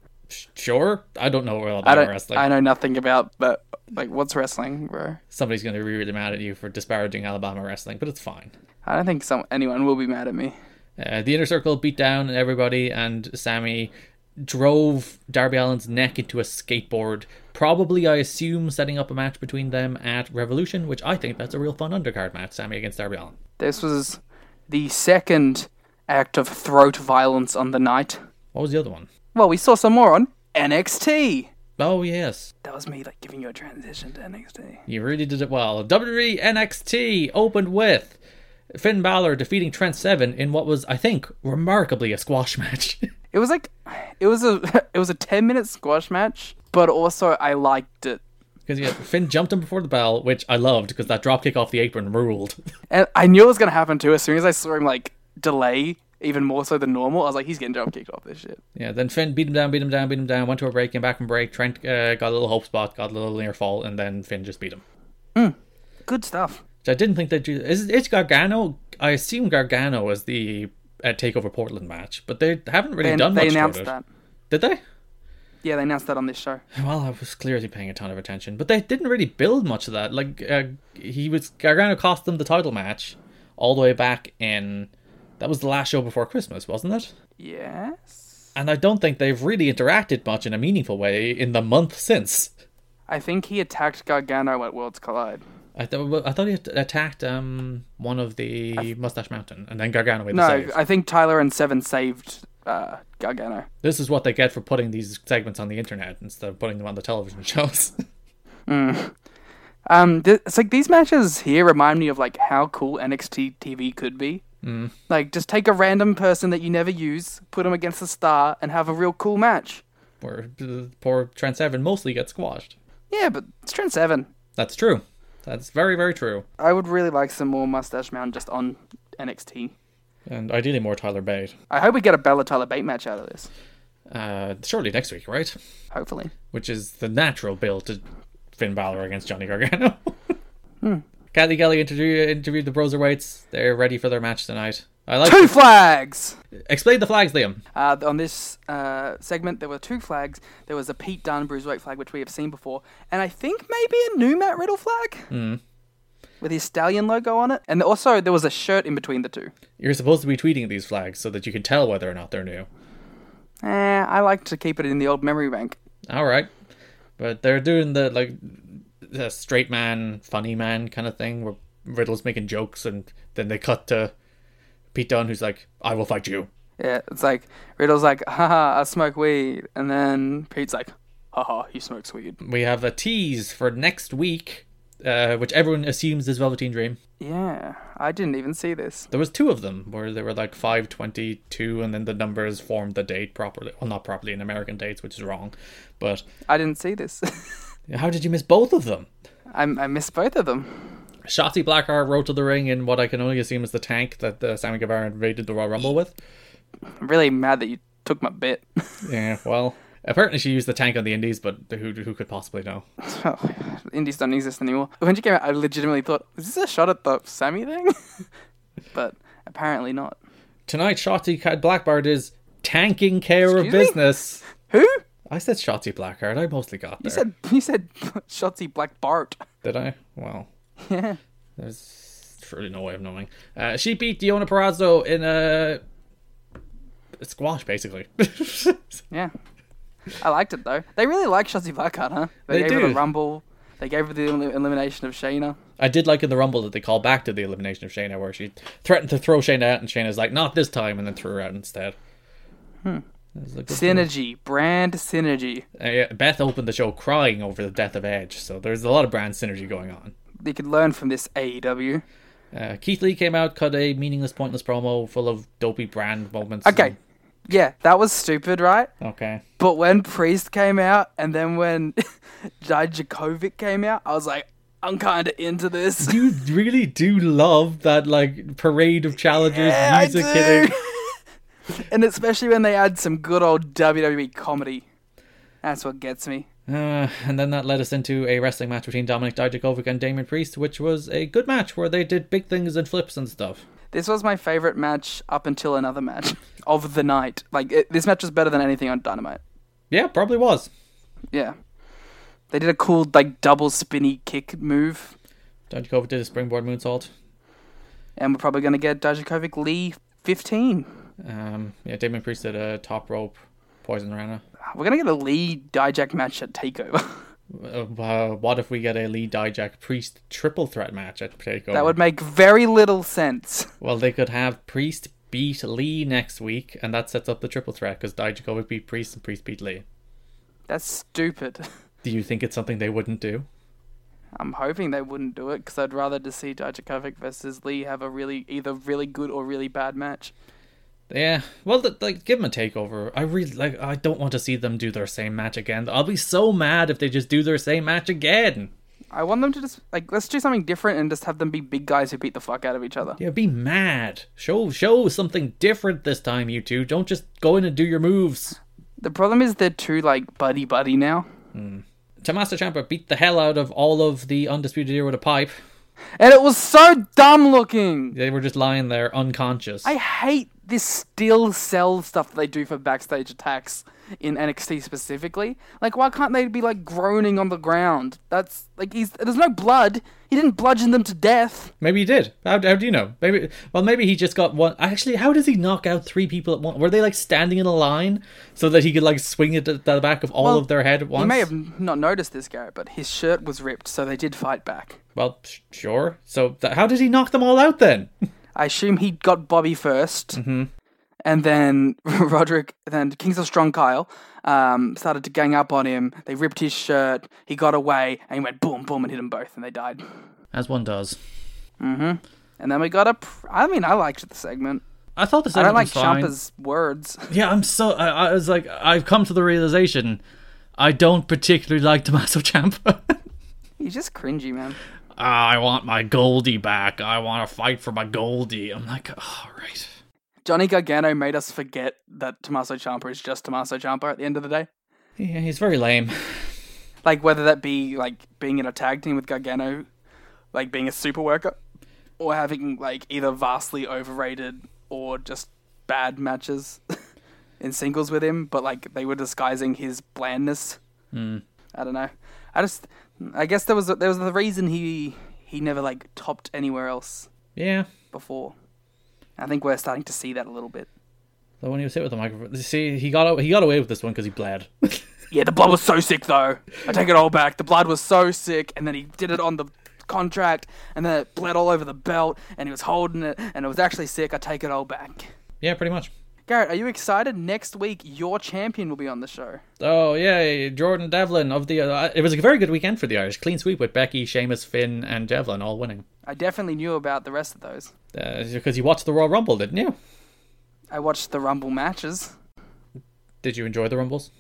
Sure. I don't know Alabama I don't, wrestling. I know nothing about that. Like, what's wrestling, bro? Somebody's going to be really mad at you for disparaging Alabama wrestling, but it's fine. I don't think some anyone will be mad at me. Uh, the Inner Circle beat down everybody, and Sammy drove Darby Allin's neck into a skateboard. Probably, I assume, setting up a match between them at Revolution, which I think that's a real fun undercard match, Sammy against Darby Allin. This was the second act of throat violence on the night. What was the other one? Well, we saw some more on N X T. Oh, yes. That was me, like, giving you a transition to N X T. You really did it well. W W E N X T opened with Finn Balor defeating Trent Seven in what was, I think, remarkably a squash match. It was like, it was a it was a ten minute squash match, but also I liked it. Because yeah, Finn jumped him before the bell, which I loved, because that dropkick off the apron ruled. And I knew it was going to happen too. As soon as I saw him, like, delay, even more so than normal, I was like, he's getting drop kicked off this shit. Yeah, then Finn beat him down, beat him down, beat him down, went to a break, came back from break. Trent uh, got a little hope spot, got a little near fall, and then Finn just beat him. Mm, good stuff. Which I didn't think they'd do. Is it Gargano? I assume Gargano was the uh, TakeOver Portland match, but they haven't really They, done they much announced toward that. it. Did they? Yeah, they announced that on this show. Well, I was clearly paying a ton of attention, but they didn't really build much of that. Like, uh, he was Gargano cost them the title match all the way back in. That was the last show before Christmas, wasn't it? Yes. And I don't think they've really interacted much in a meaningful way in the month since. I think he attacked Gargano at Worlds Collide. I, th- I thought he attacked um one of the th- Mustache Mountain, and then Gargano made the No, save. I think Tyler and Seven saved uh, Gargano. This is what they get for putting these segments on the internet instead of putting them on the television shows. Mm. Um, th- it's like these matches here remind me of like how cool N X T T V could be. Mm. Like, just take a random person that you never use, put them against a star, and have a real cool match. Where the poor Trent Seven mostly gets squashed. Yeah, but it's Trent Seven. That's true. That's very, very true. I would really like some more Mustache Mountain just on N X T. And ideally more Tyler Bate. I hope we get a Bella Tyler Bate match out of this. Uh, surely next week, right? Hopefully. Which is the natural build to Finn Balor against Johnny Gargano. hmm. Kathy Kelly interviewed, interviewed the Broserweights. They're ready for their match tonight. I like two flags! Explain the flags, Liam. Uh, on this uh, segment, there were two flags. There was a Pete Dunne Bruiserweight flag, which we have seen before, and I think maybe a new Matt Riddle flag Mm. with his Stallion logo on it. And also, there was a shirt in between the two. You're supposed to be tweeting these flags so that you can tell whether or not they're new. Eh, I like to keep it in the old memory bank. All right, but they're doing the like the straight man, funny man kind of thing where Riddle's making jokes, and then they cut to Pete Dunne, who's like, "I will fight you." Yeah, it's like Riddle's like, haha, I smoke weed, and then Pete's like, haha, he smokes weed. We have a tease for next week, uh, which everyone assumes is Velveteen Dream. Yeah, I didn't even see this. There was two of them where they were like five twenty-two, and then the numbers formed the date properly. Well, not properly in American dates, which is wrong. But I didn't see this. how did you miss both of them? I, I missed both of them. Shotzi Blackheart rode to the ring in what I can only assume is the tank that uh, Sammy Guevara invaded the Royal Rumble with. I'm really mad that you took my bit. Yeah, well, apparently she used the tank on the Indies, but who who could possibly know? Oh, Indies don't exist anymore. When she came out, I legitimately thought, is this a shot at the Sammy thing? But apparently not. Tonight, Shotzi Blackheart is tanking care Excuse of me? business. Who? I said Shotzi Blackheart. I mostly got there. You said you said Shotzi Black Bart. Did I? Well, Yeah. there's truly no way of knowing. Uh, she beat Deonna Purrazzo in a, a squash, basically. Yeah. I liked it though. They really like Shotzi Blackheart, huh? They gave her do. the Rumble. They gave her the elim- elimination of Shayna. I did like in the Rumble that they called back to the elimination of Shayna, where she threatened to throw Shayna out, and Shayna's like, "Not this time," and then threw her out instead. Hmm. It was a good Synergy. Brand synergy. Uh, yeah, Beth opened the show crying over the death of Edge, so there's a lot of brand synergy going on. They could learn from this A E W. Uh, Keith Lee came out, cut a meaningless, pointless promo full of dopey brand moments. Okay. Yeah, that was stupid, right? And... Okay. But when Priest came out, and then when Dijakovic came out, I was like, I'm kind of into this. You really do love that, like, parade of challengers, Yeah, music I do. hitting. And especially when they add some good old W W E comedy. That's what gets me. Uh, and then that led us into a wrestling match between Dominic Dijakovic and Damian Priest, which was a good match where they did big things and flips and stuff. This was my favorite match up until another match of the night. Like, it, this match was better than anything on Dynamite. Yeah, probably was. Yeah. They did a cool, like, double spinny kick move. Dijakovic did a springboard moonsault. And we're probably going to get Dijakovic Lee fifteen. Um, yeah, Damian Priest did a top rope poison rana. We're going to get a Lee Dijak match at TakeOver. Uh, what if we get a Lee Dijak Priest triple threat match at TakeOver? That would make very little sense. Well, they could have Priest beat Lee next week, and that sets up the triple threat, because Dijakovic beat Priest and Priest beat Lee. That's stupid. Do you think it's something they wouldn't do? I'm hoping they wouldn't do it, because I'd rather to see Dijakovic versus Lee have a really, either really good or really bad match. Yeah, well, th- like, give them a takeover. I really, like, I don't want to see them do their same match again. I'll be so mad if they just do their same match again. I want them to just, like, let's do something different and just have them be big guys who beat the fuck out of each other. Yeah, be mad. Show show something different this time, you two. Don't just go in and do your moves. The problem is they're too, like, buddy-buddy now. Mm. Tommaso Ciampa beat the hell out of all of the Undisputed Era with a pipe. And it was so dumb looking! They were just lying there unconscious. I hate this still sell stuff that they do for backstage attacks in N X T specifically. Like, why can't they be, like, groaning on the ground? That's, like, he's, there's no blood. He didn't bludgeon them to death. Maybe he did. How, how do you know? Maybe. Well, maybe he just got one. Actually, how does he knock out three people at once? Were they, like, standing in a line so that he could, like, swing it at the back of all Well, of their head at once? You may have not noticed this, Garrett, but his shirt was ripped, so they did fight back. Well, sh- sure. So th- how did he knock them all out then? I assume he got Bobby first, mm-hmm. and then Roderick, then Kings of Strong Kyle um, started to gang up on him. They ripped his shirt, he got away, and he went boom, boom, and hit them both, and they died. As one does. Mm-hmm. And then we got a... Pr- I mean, I liked the segment. I thought the I segment don't like was fine. Ciampa's words. Yeah, I'm so... I, I was like, I've come to the realization I don't particularly like Tommaso Ciampa. He's just cringy, man. I want my Goldie back. I want to fight for my Goldie. I'm like, all right. Johnny Gargano made us forget that Tommaso Ciampa is just Tommaso Ciampa at the end of the day. Yeah, he's very lame. Like, whether that be, like, being in a tag team with Gargano, like, being a super worker, or having, like, either vastly overrated or just bad matches in singles with him, but, like, they were disguising his blandness. Hmm. I don't know. I just... I guess there was a, there was the reason he he never, like, topped anywhere else Yeah. before. I think we're starting to see that a little bit. So when he was hit with the microphone, see, he got he got away with this one because he bled. Yeah, the blood was so sick, though. I take it all back. The blood was so sick, and then he did it on the contract, and then it bled all over the belt, and he was holding it, and it was actually sick. I take it all back. Yeah, pretty much. Garrett, are you excited? Next week, your champion will be on the show. Oh, yeah, Jordan Devlin of the... Uh, it was a very good weekend for the Irish. Clean sweep with Becky, Sheamus, Finn, and Devlin all winning. I definitely knew about the rest of those. Uh, because you watched the Royal Rumble, didn't you? I watched the Rumble matches. Did you enjoy the Rumbles?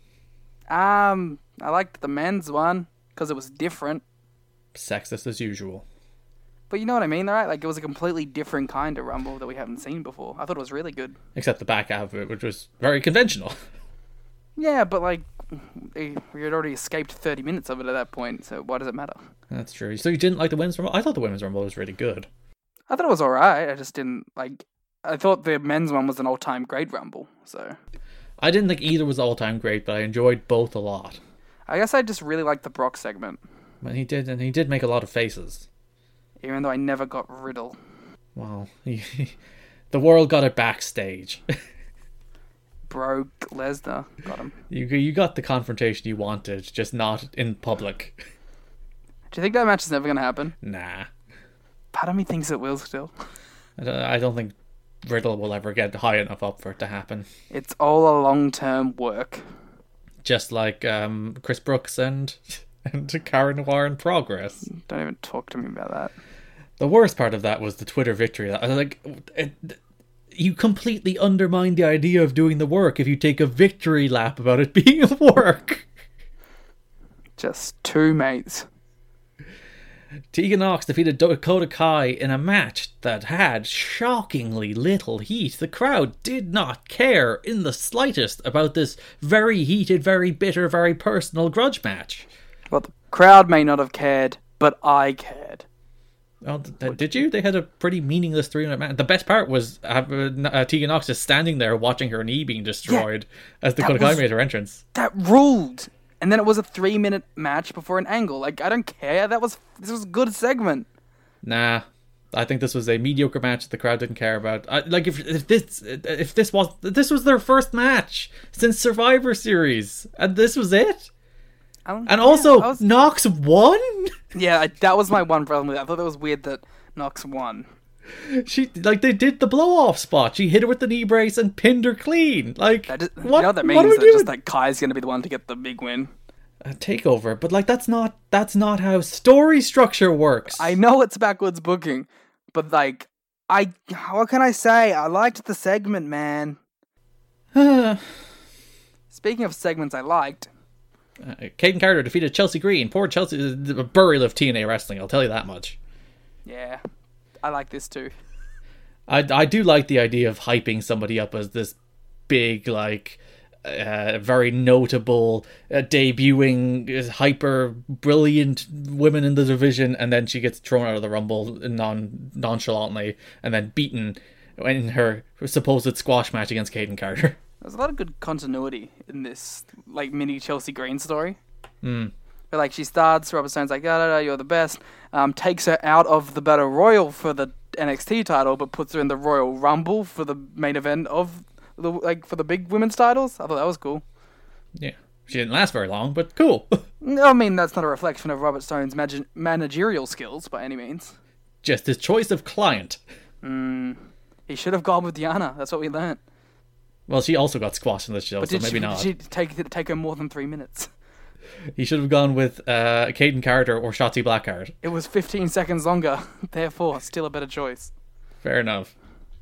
Um, I liked the men's one, because it was different. Sexist as usual. But you know what I mean, right? Like, it was a completely different kind of Rumble that we haven't seen before. I thought it was really good. Except the back half of it, which was very conventional. Yeah, but, like, we had already escaped thirty minutes of it at that point, so why does it matter? That's true. So you didn't like the Women's Rumble? I thought the Women's Rumble was really good. I thought it was alright, I just didn't, like... I thought the men's one was an all-time great Rumble, so... I didn't think either was all-time great, but I enjoyed both a lot. I guess I just really liked the Brock segment. But he did, and he did make a lot of faces. Even though I never got Riddle. Well, he, the world got it backstage. Broke Lesnar. Got him. You you got the confrontation you wanted, just not in public. Do you think that match is never going to happen? Nah. Part of me thinks it will still. I don't, I don't think Riddle will ever get high enough up for it to happen. It's all a long-term work. Just like um, Chris Brooks and, and Cara Noir in Progress. Don't even talk to me about that. The worst part of that was the Twitter victory. I was like, it, you completely undermine the idea of doing the work if you take a victory lap about it being work. Just two mates. Tegan Knox defeated Dakota Kai in a match that had shockingly little heat. The crowd did not care in the slightest about this very heated, very bitter, very personal grudge match. Well, the crowd may not have cared, but I cared. Oh, th- did you? They had a pretty meaningless three-minute match. The best part was uh, uh, Tegan Knox just standing there watching her knee being destroyed yeah, as Dakota Kai made her entrance. That ruled! And then it was a three-minute match before an angle. Like, I don't care. That was this was a good segment. Nah, I think this was a mediocre match that the crowd didn't care about. I, like, if if this if this was this was their first match since Survivor Series, and this was it. And yeah, also, was... Knox won. Yeah, I, that was my one problem with it. I thought it was weird that Knox won. She like they did the blow off spot. She hit her with the knee brace and pinned her clean. Like just, what? You know what that means? That just that Kai's gonna be the one to get the big win. A takeover, but like that's not that's not how story structure works. I know it's backwards booking, but like I what can I say? I liked the segment, man. Speaking of segments I liked, uh, Kayden Carter defeated Chelsea Green. Poor Chelsea is a burial of T N A wrestling. I'll tell you that much. Yeah. I like this too. I, I do like the idea of hyping somebody up as this big, like, uh, very notable, uh, debuting, hyper brilliant woman in the division, and then she gets thrown out of the Rumble non nonchalantly, and then beaten in her supposed squash match against Kayden Carter. There's a lot of good continuity in this, like, mini Chelsea Green story. Hmm. But, like, she starts, Robert Stone's like, da, da, da, you're the best. Um, takes her out of the Battle Royal for the N X T title, but puts her in the Royal Rumble for the main event of, the like, for the big women's titles. I thought that was cool. Yeah. She didn't last very long, but cool. I mean, that's not a reflection of Robert Stone's mag- managerial skills, by any means. Just his choice of client. Mm, he should have gone with Diana. That's what we learnt. Well, she also got squashed in the show, but so did maybe she, not. Did she take, take her more than three minutes? He should have gone with uh, Kayden Carter or Shotzi Blackheart. It was fifteen seconds longer, therefore still a better choice. Fair enough.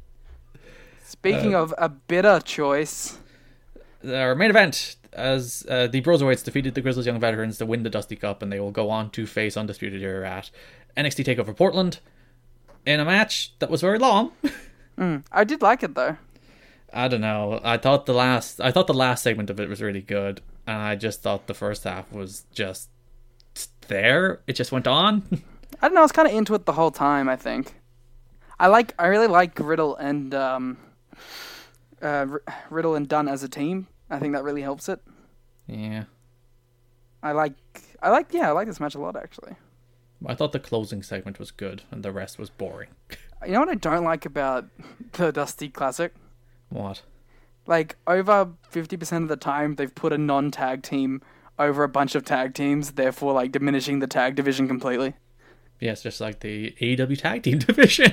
Speaking uh, of a better choice... Our main event, as uh, the Broserweights defeated the Grizzled Young Veterans to win the Dusty Cup, and they will go on to face Undisputed Era at N X T TakeOver Portland in a match that was very long. mm, I did like it, though. I don't know. I thought the last I thought the last segment of it was really good. And I just thought the first half was just there. It just went on. I don't know. I was kind of into it the whole time, I think. I like. I really like Riddle and um, uh, R- Riddle and Dunn as a team. I think that really helps it. Yeah. I like. I like. Yeah, I like this match a lot, actually. I thought the closing segment was good, and the rest was boring. You know what I don't like about the Dusty Classic? What? Like, over fifty percent of the time, they've put a non-tag team over a bunch of tag teams, therefore, like, diminishing the tag division completely. Yeah, it's just like the A E W tag team division.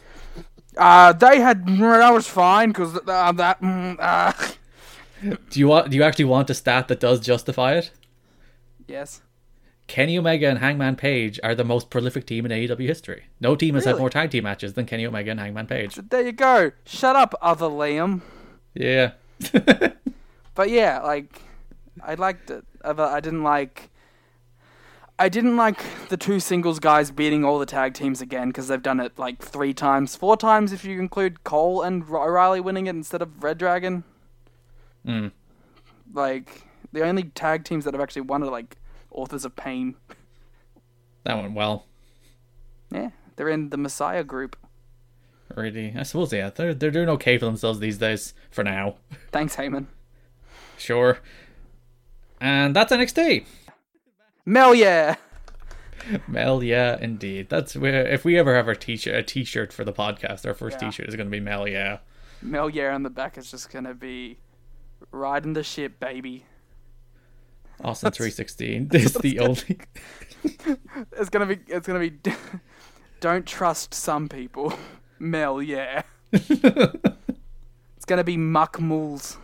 uh, they had... That was fine, because uh, that... Uh... Do you want? Do you actually want a stat that does justify it? Yes. Kenny Omega and Hangman Page are the most prolific team in A E W history. No team has really? had more tag team matches than Kenny Omega and Hangman Page. There you go. Shut up, other Liam. Yeah. But yeah, like, I liked it. I didn't like... I didn't like the two singles guys beating all the tag teams again, because they've done it, like, three times. Four times if you include Cole and O'Reilly winning it instead of Red Dragon. Hmm. Like, the only tag teams that have actually won are, like, Authors of Pain. That went well. Yeah, they're in the Messiah group. Really? I suppose, yeah. They're, they're doing okay for themselves these days, for now. Thanks, Heyman. Sure. And that's N X T. Mel, yeah. Mel, yeah, indeed. That's where, if we ever have our t-shirt, a t-shirt for the podcast, our first yeah. t-shirt is going to be Mel, yeah. Mel, yeah, on the back is just going to be riding the ship, baby. Austin three sixteen is the only... It's going to be, it's going to be, don't trust some people. Mel, yeah. It's going to be Muck Mools.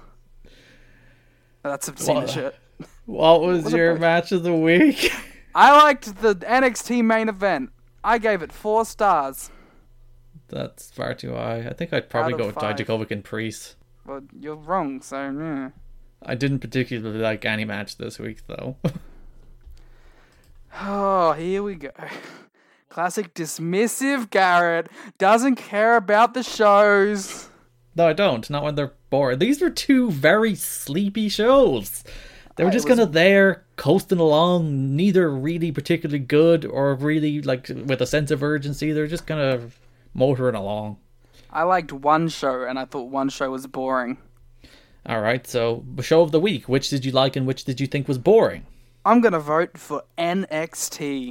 That's I've seen what, the shirt. What was, was your it, match of the week? I liked the N X T main event. I gave it four stars. That's far too high. I think I'd probably go with Dijakovic and Priest. Well, you're wrong, so yeah. I didn't particularly like any match this week, though. Oh, here we go. Classic dismissive Garrett. Doesn't care about the shows. No, I don't. Not when they're bored. These were two very sleepy shows. They were Uh, just it was- kind of there, coasting along, neither really particularly good or really, like, with a sense of urgency. They're just kind of motoring along. I liked one show, and I thought one show was boring. All right, so show of the week. Which did you like and which did you think was boring? I'm gonna vote for N X T.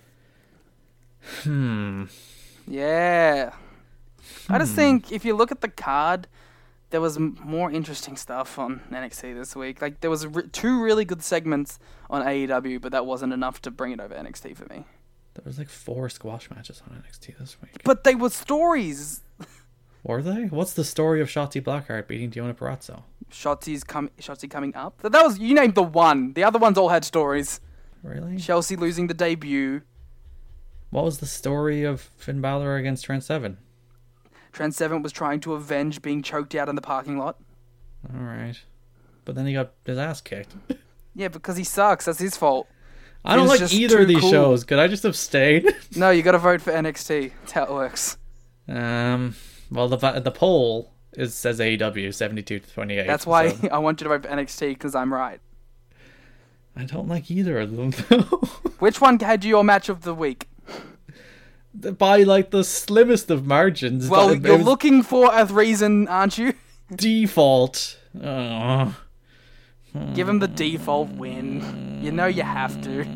Hmm. Yeah. I just think if you look at the card, there was m- more interesting stuff on N X T this week. Like, there was re- two really good segments on A E W, but that wasn't enough to bring it over N X T for me. There was like four squash matches on N X T this week. But they were stories. Were they? What's the story of Shotzi Blackheart beating Deonna Purrazzo? Shotzi's com- Shotzi coming up. That was, you named the one. The other ones all had stories. Really? Chelsea losing the debut. What was the story of Finn Balor against Trent Seven? Trent Seven was trying to avenge being choked out in the parking lot. All right. But then he got his ass kicked. Yeah, because he sucks. That's his fault. I don't Finn's like just either too of these cool. shows. Could I just abstain? No, you gotta vote for N X T. That's how it works. um. Well, the the poll is says A E W seventy-two to twenty-eight. That's why so I want you to vote for N X T, because I'm right. I don't like either of them though. Which one had your match of the week? By like the slimmest of margins. Well, but it you're was looking for a reason, aren't you? default. Oh. Give him the default win. You know you have to.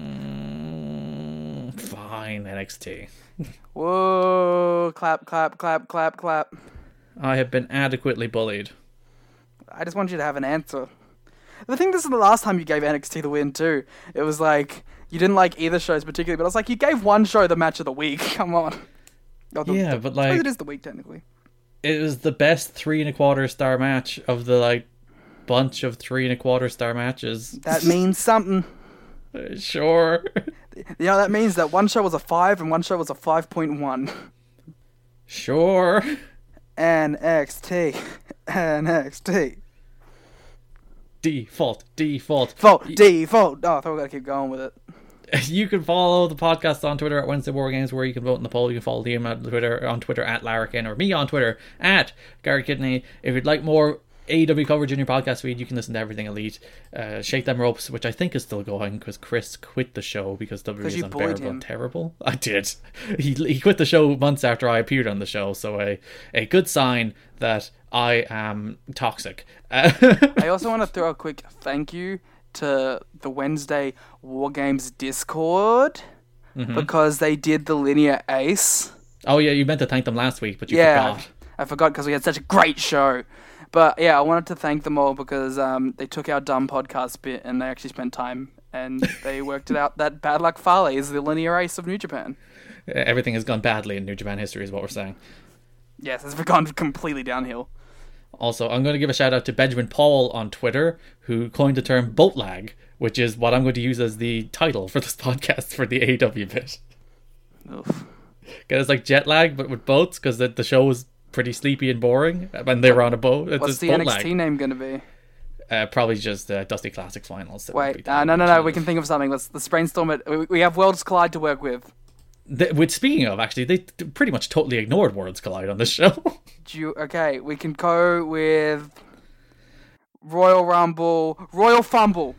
Fine, N X T. Whoa, clap, clap, clap, clap, clap. I have been adequately bullied. I just want you to have an answer. I think this is the last time you gave N X T the win, too. It was like, you didn't like either shows particularly, but I was like, you gave one show the match of the week. Come on. Oh, the, Yeah, the, but I suppose like- it is the week, technically. It was the best three and a quarter star match of the like bunch of three and a quarter star matches. That means something. Sure. You know, that means that one show was a five and one show was a five point one. Sure. N X T. N X T. Default. Default. Vote. Default. Oh, I thought we were going to keep going with it. You can follow the podcast on Twitter at Wednesday War Games, where you can vote in the poll. You can follow Liam at Twitter on Twitter at Larrikin, or me on Twitter at Gary Kidney. If you'd like more A E W coverage in your podcast feed, you can listen to Everything Elite. Uh, Shake Them Ropes, which I think is still going because Chris quit the show because W W E is you bullied unbearable him. and terrible. I did. He he quit the show months after I appeared on the show, so a a good sign that I am toxic. Uh, I also want to throw a quick thank you to the Wednesday War Games Discord Mm-hmm. because they did the linear ace. oh yeah, you meant to thank them last week, but you yeah, forgot. I forgot because we had such a great show. But yeah, I wanted to thank them all because um, they took our dumb podcast bit and they actually spent time and they worked it out that Bad Luck Fale is the linear ace of New Japan. Everything has gone badly in New Japan history, is what we're saying. Yes, it's gone completely downhill. Also, I'm going to give a shout out to Benjamin Paul on Twitter, who coined the term boat lag, which is what I'm going to use as the title for this podcast for the A E W bit. Oof. Get it's like jet lag, but with boats, because the, the show was pretty sleepy and boring when they were on a boat. It's What's just the boat N X T lag. name going to be? Uh, probably just uh, Dusty Classics finals. That would Wait, be uh, the no, no, no. We alternative. can think of something. Let's let's brainstorm it. We, we have Worlds Collide to work with. The, with speaking of, actually, they t- pretty much totally ignored Worlds Collide on this show. Do you, okay, we can go with Royal Rumble, Royal Fumble.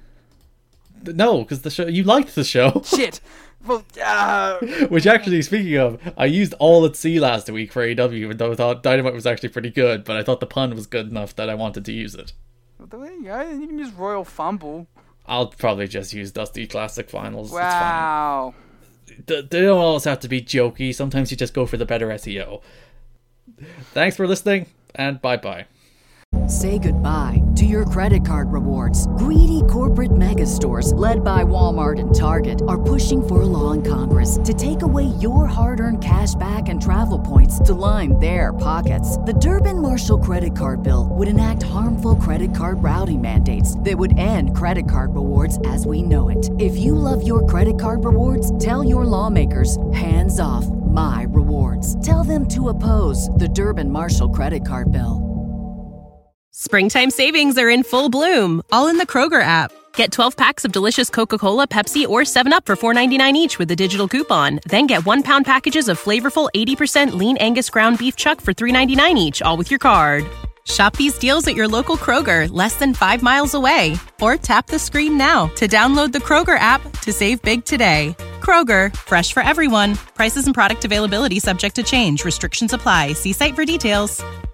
No, because the show you liked the show. Shit. Well, uh, Which actually, speaking of, I used All at Sea last week for A E W, even though I thought Dynamite was actually pretty good, but I thought the pun was good enough that I wanted to use it. there you go. You can use Royal Fumble. I'll probably just use Dusty Classic Finals. Wow. It's fine. They they don't always have to be jokey. Sometimes you just go for the better S E O. Thanks for listening, and bye-bye. Say goodbye to your credit card rewards. Greedy corporate mega stores, led by Walmart and Target, are pushing for a law in Congress to take away your hard-earned cash back and travel points to line their pockets. The Durbin-Marshall credit card bill would enact harmful credit card routing mandates that would end credit card rewards as we know it. If you love your credit card rewards, tell your lawmakers, hands off my rewards. Tell them to oppose the Durbin-Marshall credit card bill. Springtime savings are in full bloom, all in the Kroger app. Get twelve packs of delicious Coca-Cola, Pepsi, or seven up for four ninety-nine each with a digital coupon. Then get one pound packages of flavorful eighty percent lean Angus ground beef chuck for three ninety-nine each, all with your card. Shop these deals at your local Kroger, less than five miles away. Or tap the screen now to download the Kroger app to save big today. Kroger, fresh for everyone. Prices and product availability subject to change. Restrictions apply. See site for details.